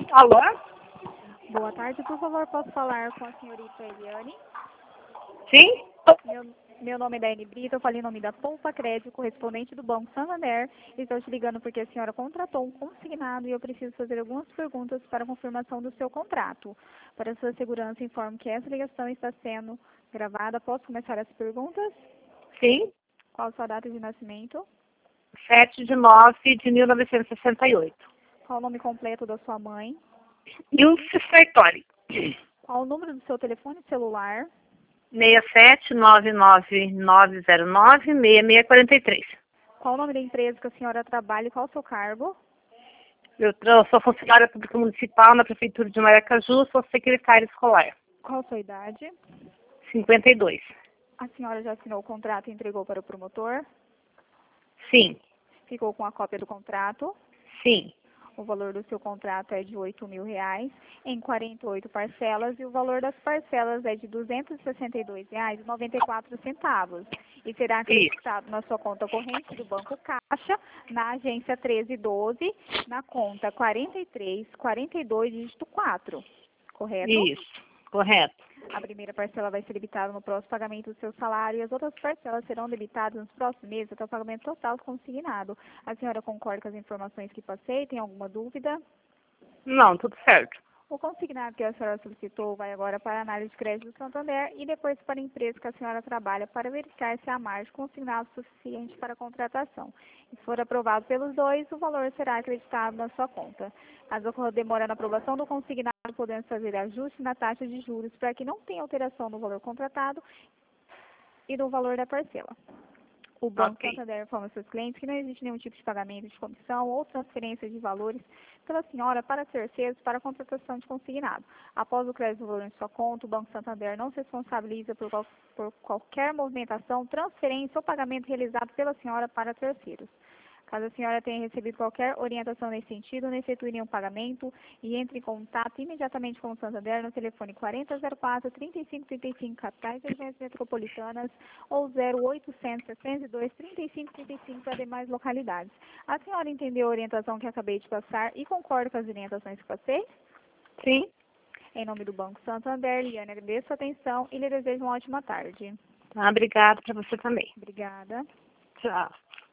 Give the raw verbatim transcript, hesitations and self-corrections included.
Alô? Boa tarde, por favor, posso falar com a senhorita Eliane? Sim? Meu, meu nome é Daiane Brito, eu falei em nome da Poupa Crédito, correspondente do Banco Santander. Estou te ligando porque a senhora contratou um consignado e eu preciso fazer algumas perguntas para confirmação do seu contrato. Para sua segurança, informo que essa ligação está sendo gravada. Posso começar as perguntas? Sim. Qual a sua data de nascimento? sete de nove de mil novecentos e sessenta e oito. Qual o nome completo da sua mãe? Ilse Sartori. Qual o número do seu telefone celular? seis sete nove nove nove zero nove seis seis quatro três. Qual o nome da empresa que a senhora trabalha e qual o seu cargo? Eu tra- sou funcionária pública municipal na Prefeitura de Maracaju, sou secretária escolar. Qual a sua idade? cinquenta e dois. A senhora já assinou o contrato e entregou para o promotor? Sim. Ficou com a cópia do contrato? Sim. O valor do seu contrato é de oito mil reais em quarenta e oito parcelas e o valor das parcelas é de duzentos e sessenta e dois reais e noventa e quatro centavos. E será acreditado na sua conta corrente do Banco Caixa, na agência treze doze, na conta quarenta e três quarenta e dois, dígito quatro. Correto? Isso. Correto. A primeira parcela vai ser debitada no próximo pagamento do seu salário e as outras parcelas serão debitadas nos próximos meses até o pagamento total consignado. A senhora concorda com as informações que passei? Tem alguma dúvida? Não, tudo certo. O consignado que a senhora solicitou vai agora para a análise de crédito do Santander e depois para a empresa que a senhora trabalha para verificar se há margem consignado suficiente para a contratação. E se for aprovado pelos dois, o valor será acreditado na sua conta. Caso ocorra demora na aprovação do consignado, podemos fazer ajuste na taxa de juros para que não tenha alteração no valor contratado e no valor da parcela. O Banco Ok. Santander informa seus clientes que não existe nenhum tipo de pagamento de comissão ou transferência de valores pela senhora para terceiros para a contratação de consignado. Após o crédito do valor em sua conta, o Banco Santander não se responsabiliza por, qual, por qualquer movimentação, transferência ou pagamento realizado pela senhora para terceiros. Caso a senhora tenha recebido qualquer orientação nesse sentido, não efetue nenhum pagamento e entre em contato imediatamente com o Santander no telefone quarenta zero quatro, trinta e cinco trinta e cinco, capitais e regiões metropolitanas, ou zero oitocentos, sessenta e dois, trinta e cinco trinta e cinco para demais localidades. A senhora entendeu a orientação que acabei de passar e concorda com as orientações que passei? Sim. Em nome do Banco Santander, Liane, agradeço a atenção e lhe desejo uma ótima tarde. Tá, obrigada para você também. Obrigada. Tchau.